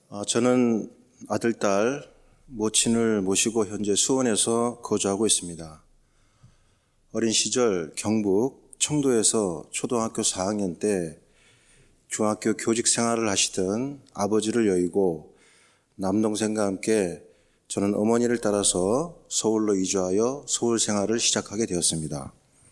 저는 아들, 딸, 모친을 모시고 현재 수원에서 거주하고 있습니다. 어린 시절 경북 청도에서 초등학교 4학년 때 중학교 교직 생활을 하시던 아버지를 여의고 남동생과 함께 저는 어머니를 따라서 서울로 이주하여 서울 생활을 시작하게 되었습니다.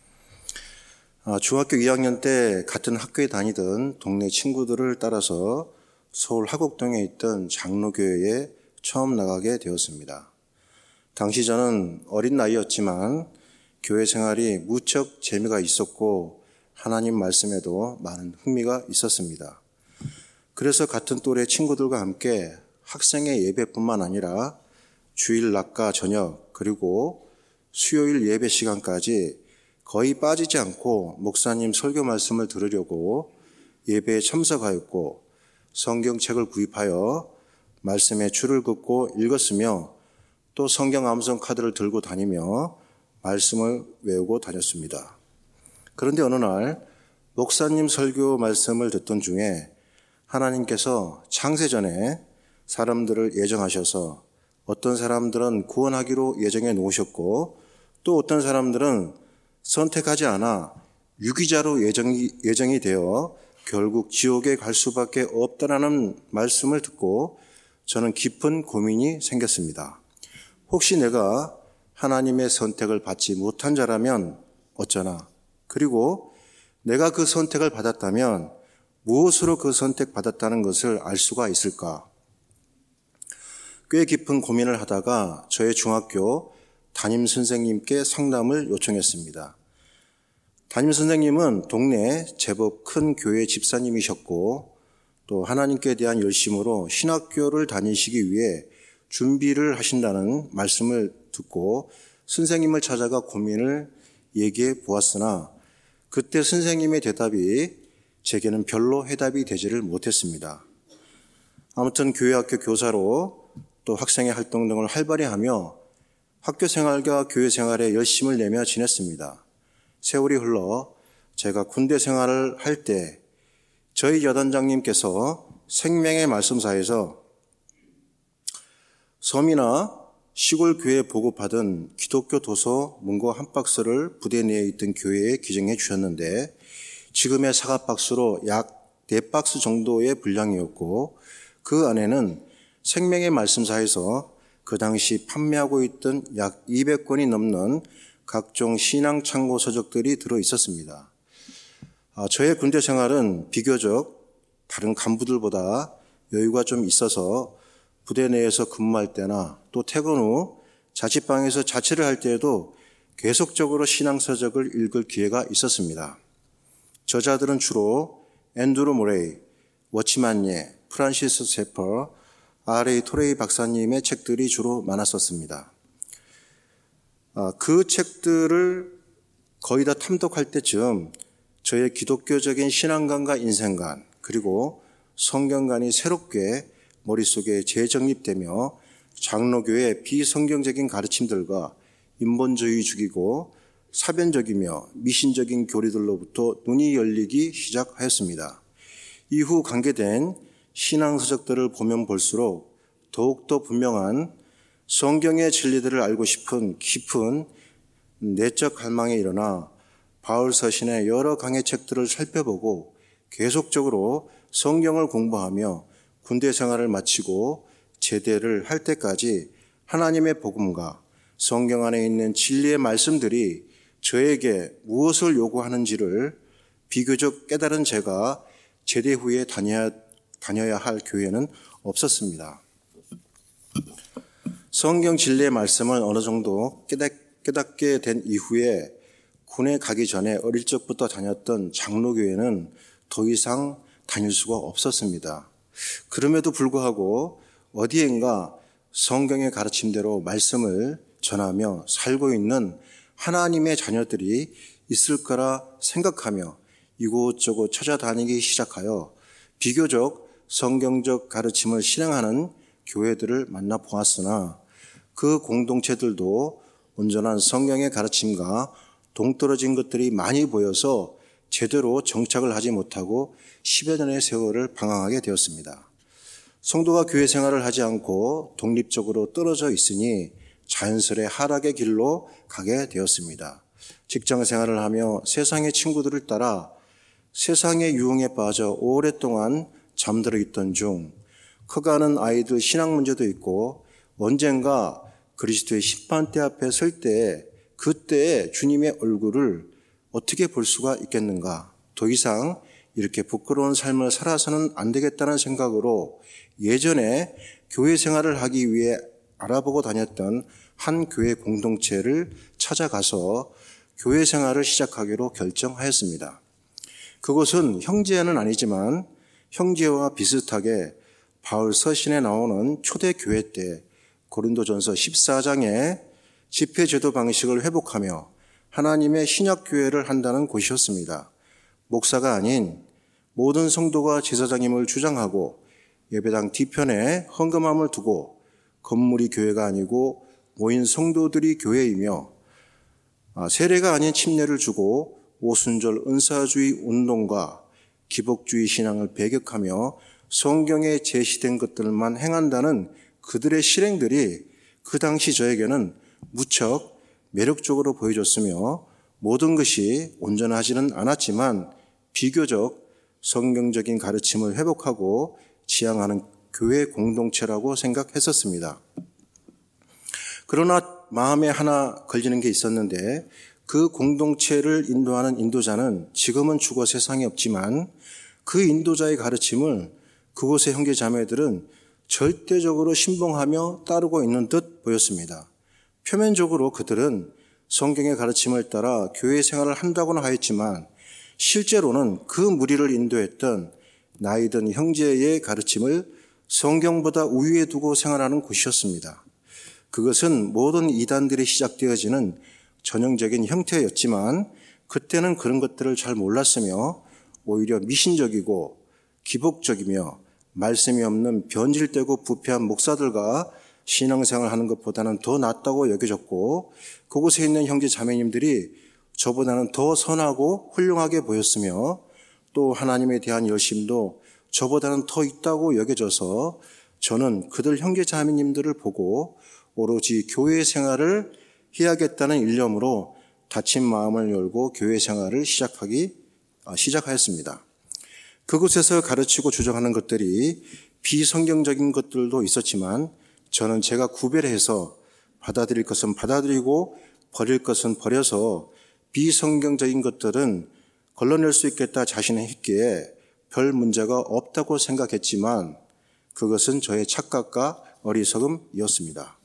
중학교 2학년 때 같은 학교에 다니던 동네 친구들을 따라서 서울 화곡동에 있던 장로교회에 처음 나가게 되었습니다. 당시 저는 어린 나이였지만 교회 생활이 무척 재미가 있었고 하나님 말씀에도 많은 흥미가 있었습니다. 그래서 같은 또래 친구들과 함께 학생의 예배뿐만 아니라 주일 낮과 저녁 그리고 수요일 예배 시간까지 거의 빠지지 않고 목사님 설교 말씀을 들으려고 예배에 참석하였고 성경책을 구입하여 말씀에 줄을 긋고 읽었으며 또 성경 암송 카드를 들고 다니며 말씀을 외우고 다녔습니다. 그런데 어느 날 목사님 설교 말씀을 듣던 중에 하나님께서 창세전에 사람들을 예정하셔서 어떤 사람들은 구원하기로 예정해 놓으셨고 또 어떤 사람들은 선택하지 않아 유기자로 예정이 되어 결국 지옥에 갈 수밖에 없다라는 말씀을 듣고 저는 깊은 고민이 생겼습니다. 혹시 내가 하나님의 선택을 받지 못한 자라면 어쩌나? 그리고 내가 그 선택을 받았다면 무엇으로 그 선택받았다는 것을 알 수가 있을까? 꽤 깊은 고민을 하다가 저의 중학교 담임 선생님께 상담을 요청했습니다. 담임 선생님은 동네 제법 큰 교회 집사님이셨고 또 하나님께 대한 열심으로 신학교를 다니시기 위해 준비를 하신다는 말씀을 듣고 선생님을 찾아가 고민을 얘기해 보았으나 그때 선생님의 대답이 제게는 별로 해답이 되지를 못했습니다. 아무튼 교회학교 교사로 또 학생의 활동 등을 활발히 하며 학교 생활과 교회 생활에 열심을 내며 지냈습니다. 세월이 흘러 제가 군대 생활을 할 때 저희 여단장님께서 생명의 말씀사에서 섬이나 시골 교회에 보급하던 기독교 도서 문고 한 박스를 부대 내에 있던 교회에 기증해 주셨는데 지금의 사과 박스로 약 4박스 정도의 분량이었고 그 안에는 생명의 말씀사에서 그 당시 판매하고 있던 약 200권이 넘는 각종 신앙 참고 서적들이 들어 있었습니다. 저의 군대 생활은 비교적 다른 간부들보다 여유가 좀 있어서 부대 내에서 근무할 때나 또 퇴근 후 자취방에서 자취를 할 때에도 계속적으로 신앙 서적을 읽을 기회가 있었습니다. 저자들은 주로 앤드루 모레이, 워치만 예, 프란시스 세퍼, R.A. 토레이 박사님의 책들이 주로 많았었습니다. 그 책들을 거의 다 탐독할 때쯤 저의 기독교적인 신앙관과 인생관 그리고 성경관이 새롭게 머릿속에 재정립되며 장로교의 비성경적인 가르침들과 인본주의적이고 사변적이며 미신적인 교리들로부터 눈이 열리기 시작하였습니다. 이후 관계된 신앙서적들을 보면 볼수록 더욱더 분명한 성경의 진리들을 알고 싶은 깊은 내적 갈망에 일어나 바울 서신의 여러 강의 책들을 살펴보고 계속적으로 성경을 공부하며 군대 생활을 마치고 제대를 할 때까지 하나님의 복음과 성경 안에 있는 진리의 말씀들이 저에게 무엇을 요구하는지를 비교적 깨달은 제가 제대 후에 다녀야 할 교회는 없었습니다. 성경 진리의 말씀을 어느 정도 깨닫게 된 이후에 군에 가기 전에 어릴 적부터 다녔던 장로교회는 더 이상 다닐 수가 없었습니다. 그럼에도 불구하고 어디엔가 성경의 가르침대로 말씀을 전하며 살고 있는 하나님의 자녀들이 있을 거라 생각하며 이곳저곳 찾아다니기 시작하여 비교적 성경적 가르침을 실행하는 교회들을 만나 보았으나 그 공동체들도 온전한 성경의 가르침과 동떨어진 것들이 많이 보여서 제대로 정착을 하지 못하고 10여 년의 세월을 방황하게 되었습니다. 성도가 교회 생활을 하지 않고 독립적으로 떨어져 있으니 자연스레 하락의 길로 가게 되었습니다. 직장 생활을 하며 세상의 친구들을 따라 세상의 유흥에 빠져 오랫동안 잠들어 있던 중 커가는 아이들 신앙 문제도 있고 언젠가 그리스도의 심판대 앞에 설 때 그때의 주님의 얼굴을 어떻게 볼 수가 있겠는가? 더 이상 이렇게 부끄러운 삶을 살아서는 안 되겠다는 생각으로 예전에 교회 생활을 하기 위해 알아보고 다녔던 한 교회 공동체를 찾아가서 교회 생활을 시작하기로 결정하였습니다. 그곳은 형제는 아니지만 형제와 비슷하게 바울 서신에 나오는 초대교회 때 고린도전서 14장의 집회제도 방식을 회복하며 하나님의 신약교회를 한다는 곳이었습니다. 목사가 아닌 모든 성도가 제사장임을 주장하고 예배당 뒤편에 헌금함을 두고 건물이 교회가 아니고 모인 성도들이 교회이며 세례가 아닌 침례를 주고 오순절 은사주의 운동과 기복주의 신앙을 배격하며 성경에 제시된 것들만 행한다는 그들의 실행들이 그 당시 저에게는 무척 매력적으로 보여졌으며 모든 것이 온전하지는 않았지만 비교적 성경적인 가르침을 회복하고 지향하는 교회 공동체라고 생각했었습니다. 그러나 마음에 하나 걸리는 게 있었는데 그 공동체를 인도하는 인도자는 지금은 죽어 세상에 없지만 그 인도자의 가르침을 그곳의 형제 자매들은 절대적으로 신봉하며 따르고 있는 듯 보였습니다. 표면적으로 그들은 성경의 가르침을 따라 교회 생활을 한다고는 하였지만 실제로는 그 무리를 인도했던 나이든 형제의 가르침을 성경보다 우위에 두고 생활하는 곳이었습니다. 그것은 모든 이단들이 시작되어지는 전형적인 형태였지만 그때는 그런 것들을 잘 몰랐으며 오히려 미신적이고 기복적이며 말씀이 없는 변질되고 부패한 목사들과 신앙생활을 하는 것보다는 더 낫다고 여겨졌고 그곳에 있는 형제 자매님들이 저보다는 더 선하고 훌륭하게 보였으며 또 하나님에 대한 열심도 저보다는 더 있다고 여겨져서 저는 그들 형제 자매님들을 보고 오로지 교회 생활을 해야겠다는 일념으로 닫힌 마음을 열고 교회 생활을 시작하였습니다. 그곳에서 가르치고 주장하는 것들이 비성경적인 것들도 있었지만 저는 제가 구별해서 받아들일 것은 받아들이고 버릴 것은 버려서 비성경적인 것들은 걸러낼 수 있겠다 자신했기에 별 문제가 없다고 생각했지만 그것은 저의 착각과 어리석음이었습니다.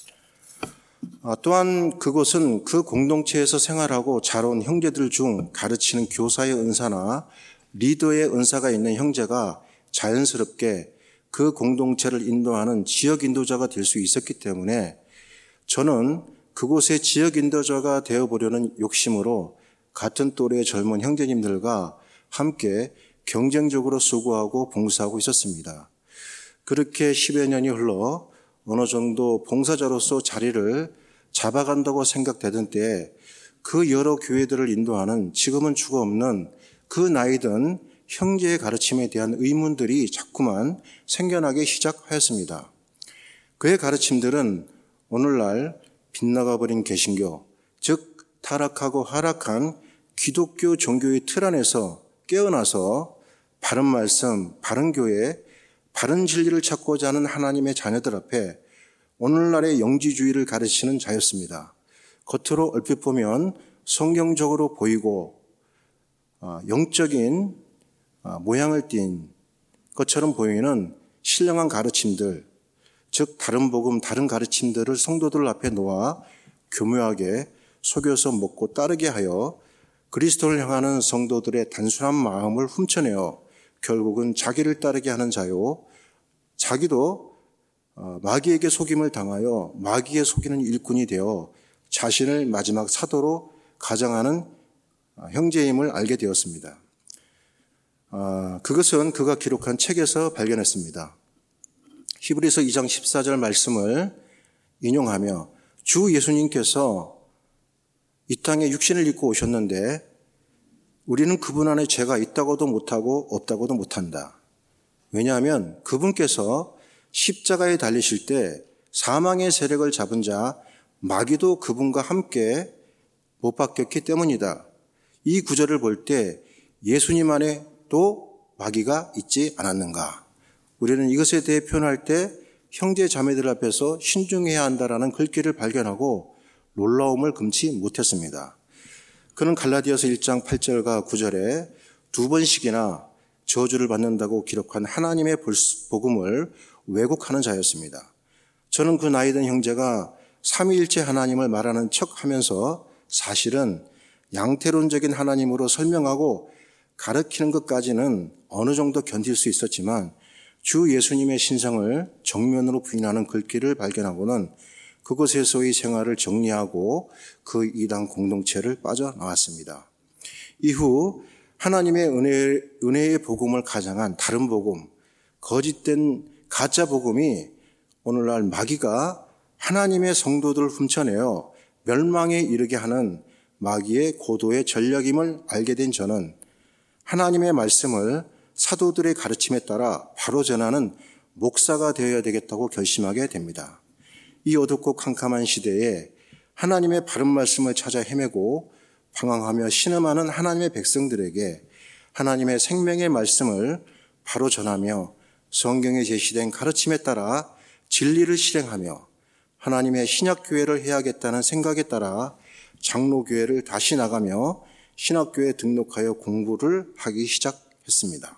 또한 그곳은 그 공동체에서 생활하고 자라온 형제들 중 가르치는 교사의 은사나 리더의 은사가 있는 형제가 자연스럽게 그 공동체를 인도하는 지역 인도자가 될 수 있었기 때문에 저는 그곳의 지역 인도자가 되어보려는 욕심으로 같은 또래의 젊은 형제님들과 함께 경쟁적으로 수고하고 봉사하고 있었습니다. 그렇게 10여 년이 흘러 어느 정도 봉사자로서 자리를 잡아간다고 생각되던 때에 그 여러 교회들을 인도하는 지금은 죽어 없는 그 나이든 형제의 가르침에 대한 의문들이 자꾸만 생겨나기 시작하였습니다. 그의 가르침들은 오늘날 빗나가버린 개신교, 즉 타락하고 하락한 기독교 종교의 틀 안에서 깨어나서 바른 말씀, 바른 교회, 바른 진리를 찾고자 하는 하나님의 자녀들 앞에 오늘날의 영지주의를 가르치는 자였습니다. 겉으로 얼핏 보면 성경적으로 보이고 영적인 모양을 띈 것처럼 보이는 신령한 가르침들, 즉 다른 복음, 다른 가르침들을 성도들 앞에 놓아 교묘하게 속여서 먹고 따르게 하여 그리스도를 향하는 성도들의 단순한 마음을 훔쳐내어 결국은 자기를 따르게 하는 자요, 자기도 마귀에게 속임을 당하여 마귀에 속이는 일꾼이 되어 자신을 마지막 사도로 가장하는 형제임을 알게 되었습니다. 그것은 그가 기록한 책에서 발견했습니다. 히브리서 2장 14절 말씀을 인용하며 주 예수님께서 이 땅에 육신을 입고 오셨는데 우리는 그분 안에 죄가 있다고도 못하고 없다고도 못한다. 왜냐하면 그분께서 십자가에 달리실 때 사망의 세력을 잡은 자 마귀도 그분과 함께 못 박혔기 때문이다. 이 구절을 볼 때 예수님 안에 또 마귀가 있지 않았는가? 우리는 이것에 대해 표현할 때 형제 자매들 앞에서 신중해야 한다라는 글귀를 발견하고 놀라움을 금치 못했습니다. 그는 갈라디아서 1장 8절과 9절에 두 번씩이나 저주를 받는다고 기록한 하나님의 복음을 왜곡하는 자였습니다. 저는 그 나이 든 형제가 삼위일체 하나님을 말하는 척하면서 사실은 양태론적인 하나님으로 설명하고 가르치는 것까지는 어느 정도 견딜 수 있었지만 주 예수님의 신성을 정면으로 부인하는 글귀를 발견하고는 그곳에서의 생활을 정리하고 그 이단 공동체를 빠져나왔습니다. 이후 하나님의 은혜의 복음을 가장한 다른 복음, 거짓된 가짜 복음이 오늘날 마귀가 하나님의 성도들을 훔쳐내어 멸망에 이르게 하는 마귀의 고도의 전략임을 알게 된 저는 하나님의 말씀을 사도들의 가르침에 따라 바로 전하는 목사가 되어야 되겠다고 결심하게 됩니다. 이 어둡고 캄캄한 시대에 하나님의 바른 말씀을 찾아 헤매고 방황하며 신음하는 하나님의 백성들에게 하나님의 생명의 말씀을 바로 전하며 성경에 제시된 가르침에 따라 진리를 실행하며 하나님의 신약교회를 해야겠다는 생각에 따라 장로교회를 다시 나가며 신학교에 등록하여 공부를 하기 시작했습니다.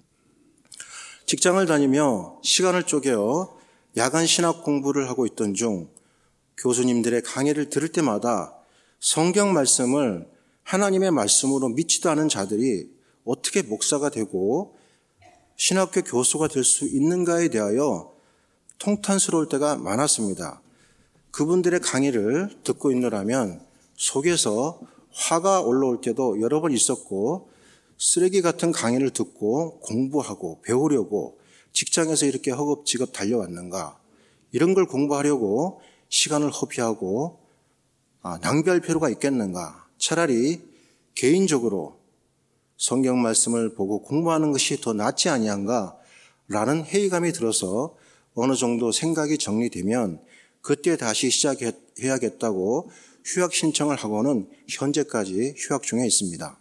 직장을 다니며 시간을 쪼개어 야간 신학 공부를 하고 있던 중 교수님들의 강의를 들을 때마다 성경 말씀을 하나님의 말씀으로 믿지도 않은 자들이 어떻게 목사가 되고 신학교 교수가 될 수 있는가에 대하여 통탄스러울 때가 많았습니다. 그분들의 강의를 듣고 있노라면 속에서 화가 올라올 때도 여러 번 있었고 쓰레기 같은 강의를 듣고 공부하고 배우려고 직장에서 이렇게 허겁지겁 달려왔는가, 이런 걸 공부하려고 시간을 허비하고 낭비할 필요가 있겠는가, 차라리 개인적으로 성경 말씀을 보고 공부하는 것이 더 낫지 아니한가 라는 회의감이 들어서 어느 정도 생각이 정리되면 그때 다시 시작해야겠다고 휴학 신청을 하고는 현재까지 휴학 중에 있습니다.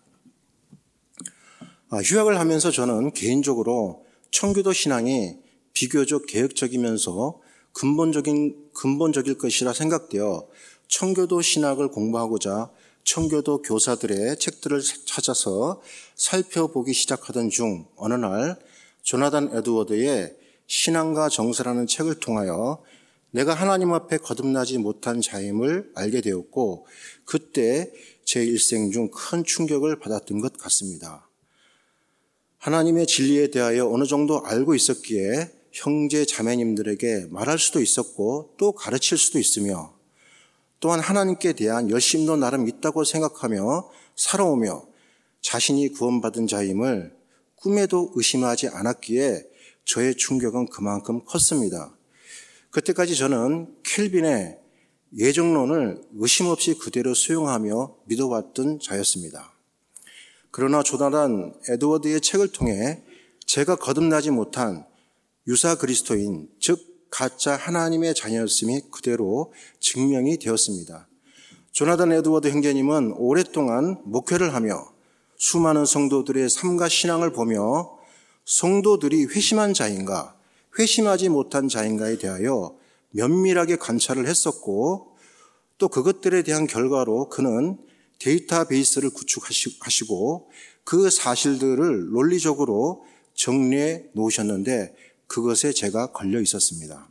휴학을 하면서 저는 개인적으로 청교도 신앙이 비교적 개혁적이면서 근본적일 것이라 생각되어 청교도 신학을 공부하고자 청교도 교사들의 책들을 찾아서 살펴보기 시작하던 중 어느 날 조나단 에드워드의 신앙과 정서라는 책을 통하여 내가 하나님 앞에 거듭나지 못한 자임을 알게 되었고 그때 제 일생 중 큰 충격을 받았던 것 같습니다. 하나님의 진리에 대하여 어느 정도 알고 있었기에 형제 자매님들에게 말할 수도 있었고 또 가르칠 수도 있으며 또한 하나님께 대한 열심도 나름 있다고 생각하며 살아오며 자신이 구원받은 자임을 꿈에도 의심하지 않았기에 저의 충격은 그만큼 컸습니다. 그때까지 저는 켈빈의 예정론을 의심 없이 그대로 수용하며 믿어왔던 자였습니다. 그러나 조나단 에드워드의 책을 통해 제가 거듭나지 못한 유사 그리스도인, 즉 가짜 하나님의 자녀였음이 그대로 증명이 되었습니다. 조나단 에드워드 형제님은 오랫동안 목회를 하며 수많은 성도들의 삶과 신앙을 보며 성도들이 회심한 자인가, 회심하지 못한 자인가에 대하여 면밀하게 관찰을 했었고 또 그것들에 대한 결과로 그는 데이터베이스를 구축하시고 그 사실들을 논리적으로 정리해 놓으셨는데 그것에 제가 걸려 있었습니다.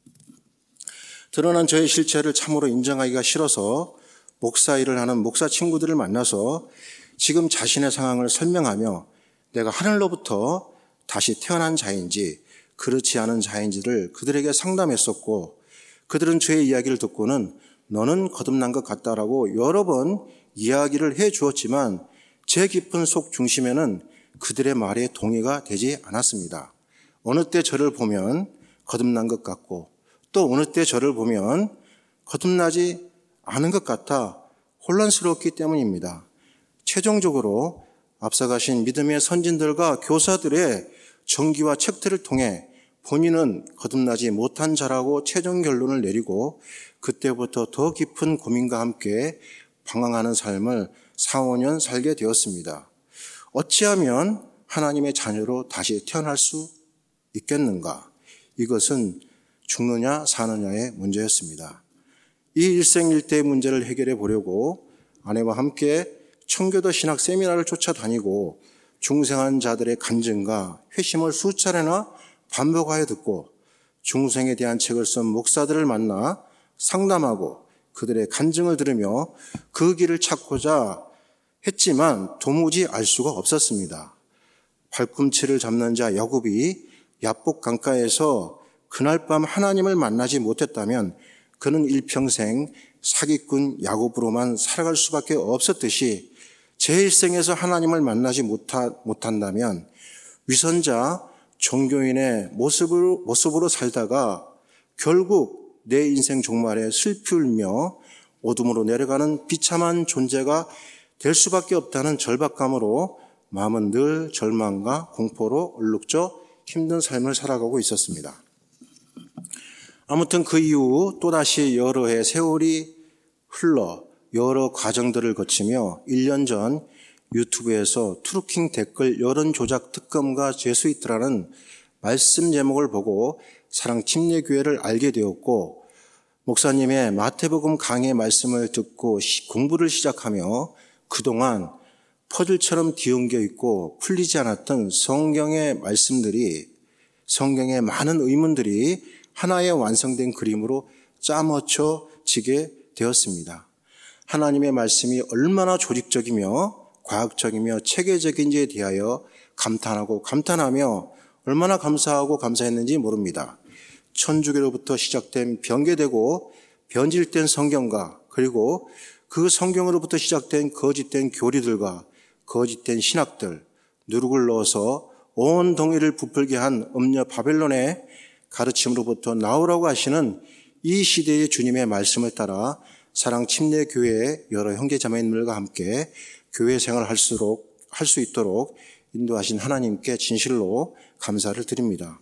드러난 저의 실체를 참으로 인정하기가 싫어서 목사 일을 하는 목사 친구들을 만나서 지금 자신의 상황을 설명하며 내가 하늘로부터 다시 태어난 자인지 그렇지 않은 자인지를 그들에게 상담했었고 그들은 저의 이야기를 듣고는 너는 거듭난 것 같다라고 여러 번 이야기를 해 주었지만 제 깊은 속 중심에는 그들의 말에 동의가 되지 않았습니다. 어느 때 저를 보면 거듭난 것 같고 또 어느 때 저를 보면 거듭나지 않은 것 같아 혼란스러웠기 때문입니다. 최종적으로 앞서가신 믿음의 선진들과 교사들의 정기와 책들을 통해 본인은 거듭나지 못한 자라고 최종 결론을 내리고 그때부터 더 깊은 고민과 함께 방황하는 삶을 4, 5년 살게 되었습니다. 어찌하면 하나님의 자녀로 다시 태어날 수 있겠는가? 이것은 죽느냐 사느냐의 문제였습니다. 이 일생일대의 문제를 해결해 보려고 아내와 함께 청교도 신학 세미나를 쫓아다니고 중생한 자들의 간증과 회심을 수차례나 반복하여 듣고 중생에 대한 책을 쓴 목사들을 만나 상담하고 그들의 간증을 들으며 그 길을 찾고자 했지만 도무지 알 수가 없었습니다. 발꿈치를 잡는 자 야곱이 야복 강가에서 그날 밤 하나님을 만나지 못했다면 그는 일평생 사기꾼 야곱으로만 살아갈 수밖에 없었듯이 제 일생에서 하나님을 만나지 못한다면 위선자 종교인의 모습으로 살다가 결국 내 인생 종말에 슬피 울며 어둠으로 내려가는 비참한 존재가 될 수밖에 없다는 절박감으로 마음은 늘 절망과 공포로 얼룩져 힘든 삶을 살아가고 있었습니다. 아무튼 그 이후 또다시 여러 해 세월이 흘러 여러 과정들을 거치며 1년 전 유튜브에서 트루킹 댓글 여론조작 특검과 제수이트라는 말씀 제목을 보고 사랑침례교회를 알게 되었고 목사님의 마태복음 강의 말씀을 듣고 공부를 시작하며 그동안 퍼즐처럼 뒤엉겨 있고 풀리지 않았던 성경의 말씀들이 성경의 많은 의문들이 하나의 완성된 그림으로 짜맞춰지게 되었습니다. 하나님의 말씀이 얼마나 조직적이며 과학적이며 체계적인지에 대하여 감탄하며 얼마나 감사하고 감사했는지 모릅니다. 천주교로부터 시작된 변개되고 변질된 성경과 그리고 그 성경으로부터 시작된 거짓된 교리들과 거짓된 신학들, 누룩을 넣어서 온 동의를 부풀게 한 음녀 바벨론의 가르침으로부터 나오라고 하시는 이 시대의 주님의 말씀을 따라 사랑침례교회의 여러 형제자매님들과 함께 교회 생활을 할 수 있도록 인도하신 하나님께 진실로 감사를 드립니다.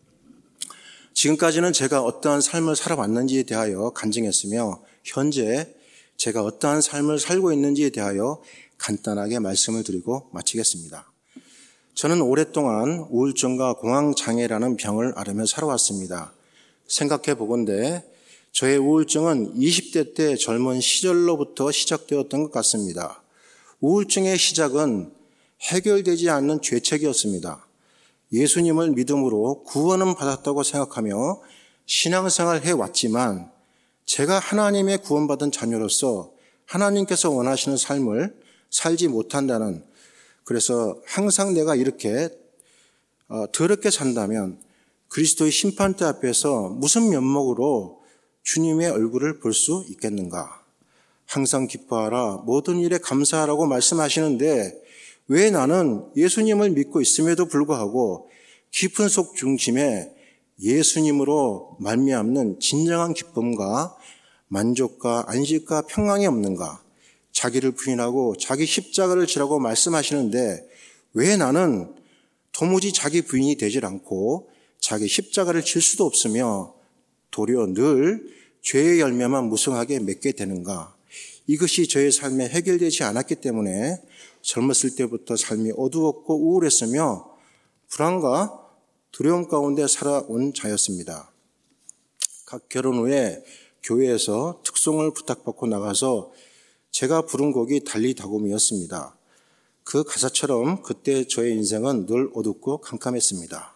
지금까지는 제가 어떠한 삶을 살아왔는지에 대하여 간증했으며 현재 제가 어떠한 삶을 살고 있는지에 대하여 간단하게 말씀을 드리고 마치겠습니다. 저는 오랫동안 우울증과 공황장애라는 병을 앓으며 살아왔습니다. 생각해 보건대 저의 우울증은 20대 때 젊은 시절로부터 시작되었던 것 같습니다. 우울증의 시작은 해결되지 않는 죄책이었습니다. 예수님을 믿음으로 구원은 받았다고 생각하며 신앙생활을 해왔지만 제가 하나님의 구원받은 자녀로서 하나님께서 원하시는 삶을 살지 못한다는, 그래서 항상 내가 이렇게 더럽게 산다면 그리스도의 심판대 앞에서 무슨 면목으로 주님의 얼굴을 볼 수 있겠는가? 항상 기뻐하라, 모든 일에 감사하라고 말씀하시는데 왜 나는 예수님을 믿고 있음에도 불구하고 깊은 속 중심에 예수님으로 말미암는 진정한 기쁨과 만족과 안식과 평강이 없는가? 자기를 부인하고 자기 십자가를 지라고 말씀하시는데 왜 나는 도무지 자기 부인이 되질 않고 자기 십자가를 질 수도 없으며 도리어 늘 죄의 열매만 무성하게 맺게 되는가? 이것이 저의 삶에 해결되지 않았기 때문에 젊었을 때부터 삶이 어두웠고 우울했으며 불안과 두려움 가운데 살아온 자였습니다. 각 결혼 후에 교회에서 특송을 부탁받고 나가서 제가 부른 곡이 달리다곰이었습니다. 그 가사처럼 그때 저의 인생은 늘 어둡고 캄캄했습니다.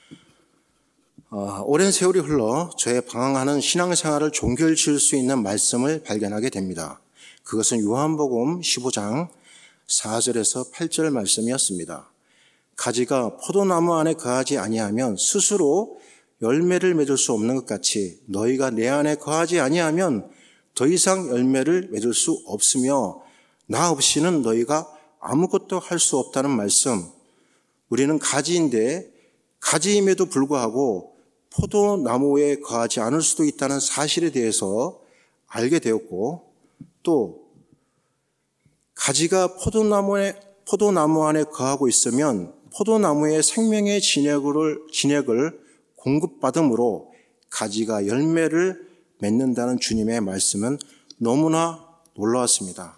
오랜 세월이 흘러 저의 방황하는 신앙생활을 종결지을 수 있는 말씀을 발견하게 됩니다. 그것은 요한복음 15장 4절에서 8절 말씀이었습니다. 가지가 포도나무 안에 거하지 아니하면 스스로 열매를 맺을 수 없는 것 같이 너희가 내 안에 거하지 아니하면 더 이상 열매를 맺을 수 없으며 나 없이는 너희가 아무것도 할 수 없다는 말씀. 우리는 가지인데 가지임에도 불구하고 포도나무에 거하지 않을 수도 있다는 사실에 대해서 알게 되었고 또 가지가 포도나무 안에 거하고 있으면 포도나무의 생명의 진액을 공급받음으로 가지가 열매를 맺는다는 주님의 말씀은 너무나 놀라웠습니다.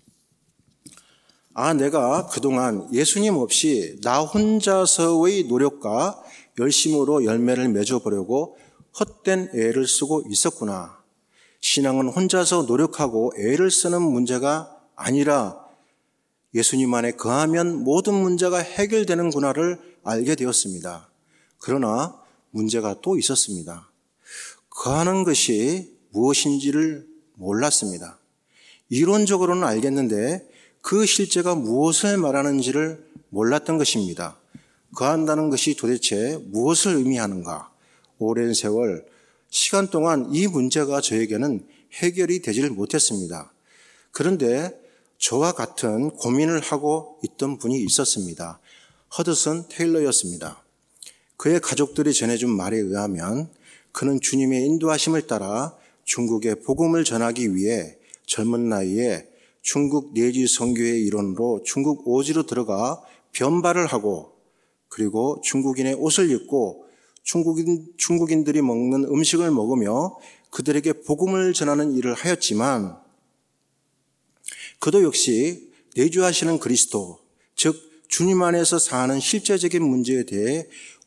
내가 그동안 예수님 없이 나 혼자서의 노력과 열심으로 열매를 맺어보려고 헛된 애를 쓰고 있었구나. 신앙은 혼자서 노력하고 애를 쓰는 문제가 아니라 예수님 안에 거하면 모든 문제가 해결되는구나를 알게 되었습니다. 그러나 문제가 또 있었습니다. 거하는 것이 무엇인지를 몰랐습니다. 이론적으로는 알겠는데 그 실제가 무엇을 말하는지를 몰랐던 것입니다. 거한다는 것이 도대체 무엇을 의미하는가? 오랜 세월, 시간 동안 이 문제가 저에게는 해결이 되질 못했습니다. 그런데 저와 같은 고민을 하고 있던 분이 있었습니다. 허드슨 테일러였습니다. 그의 가족들이 전해준 말에 의하면 그는 주님의 인도하심을 따라 중국에 복음을 전하기 위해 젊은 나이에 중국 내지 선교의 일원으로 중국 오지로 들어가 변발을 하고 그리고 중국인의 옷을 입고 중국인들이 먹는 음식을 먹으며 그들에게 복음을 전하는 일을 하였지만 그도 역시 내주하시는 그리스도, 즉 주님 안에서 사는 실제적인 문제에 대해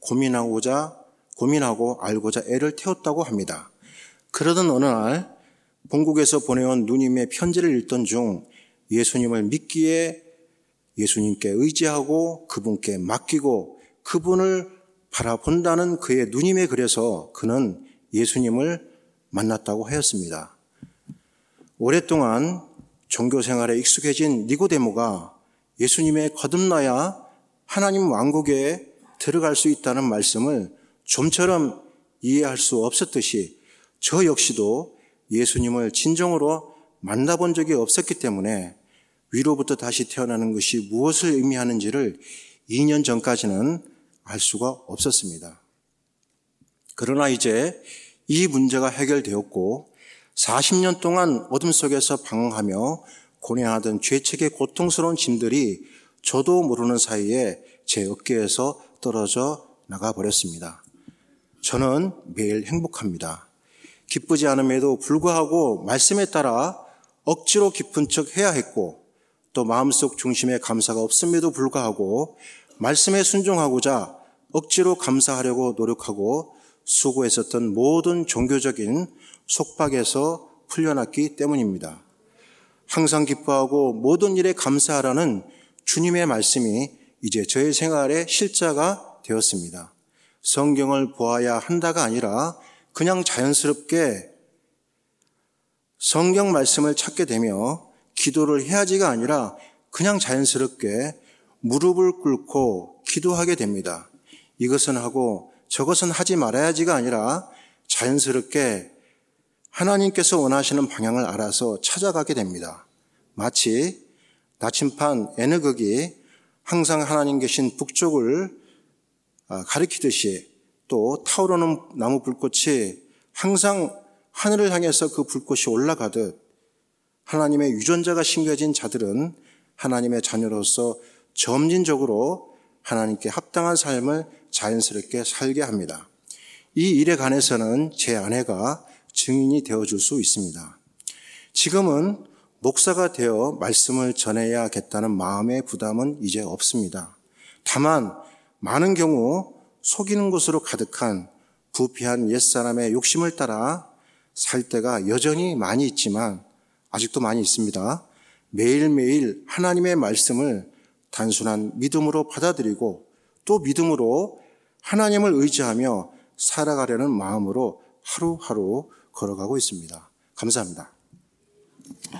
고민하고 알고자 애를 태웠다고 합니다. 그러던 어느 날 본국에서 보내온 누님의 편지를 읽던 중 예수님을 믿기에 예수님께 의지하고 그분께 맡기고 그분을 바라본다는 그의 누님의 글에서 그는 예수님을 만났다고 하였습니다. 오랫동안 종교 생활에 익숙해진 니고데모가 예수님의 거듭나야 하나님 왕국에 들어갈 수 있다는 말씀을 좀처럼 이해할 수 없었듯이 저 역시도 예수님을 진정으로 만나본 적이 없었기 때문에 위로부터 다시 태어나는 것이 무엇을 의미하는지를 2년 전까지는 알 수가 없었습니다. 그러나 이제 이 문제가 해결되었고 40년 동안 어둠 속에서 방황하며 고뇌하던 죄책의 고통스러운 짐들이 저도 모르는 사이에 제 어깨에서 떨어져 나가버렸습니다. 저는 매일 행복합니다. 기쁘지 않음에도 불구하고 말씀에 따라 억지로 기쁜 척 해야 했고 또 마음속 중심에 감사가 없음에도 불구하고 말씀에 순종하고자 억지로 감사하려고 노력하고 수고했었던 모든 종교적인 속박에서 풀려났기 때문입니다. 항상 기뻐하고 모든 일에 감사하라는 주님의 말씀이 이제 저의 생활의 실자가 되었습니다. 성경을 보아야 한다가 아니라 그냥 자연스럽게 성경 말씀을 찾게 되며 기도를 해야지가 아니라 그냥 자연스럽게 무릎을 꿇고 기도하게 됩니다. 이것은 하고 저것은 하지 말아야지가 아니라 자연스럽게 하나님께서 원하시는 방향을 알아서 찾아가게 됩니다. 마치 나침반 에너극이 항상 하나님 계신 북쪽을 가리키듯이 또 타오르는 나무 불꽃이 항상 하늘을 향해서 그 불꽃이 올라가듯 하나님의 유전자가 심겨진 자들은 하나님의 자녀로서 점진적으로 하나님께 합당한 삶을 자연스럽게 살게 합니다. 이 일에 관해서는 제 아내가 증인이 되어줄 수 있습니다. 지금은 목사가 되어 말씀을 전해야겠다는 마음의 부담은 이제 없습니다. 다만 많은 경우 속이는 것으로 가득한 부패한 옛사람의 욕심을 따라 살 때가 여전히 많이 있지만 아직도 많이 있습니다. 매일매일 하나님의 말씀을 단순한 믿음으로 받아들이고 또 믿음으로 하나님을 의지하며 살아가려는 마음으로 하루하루 걸어가고 있습니다. 감사합니다.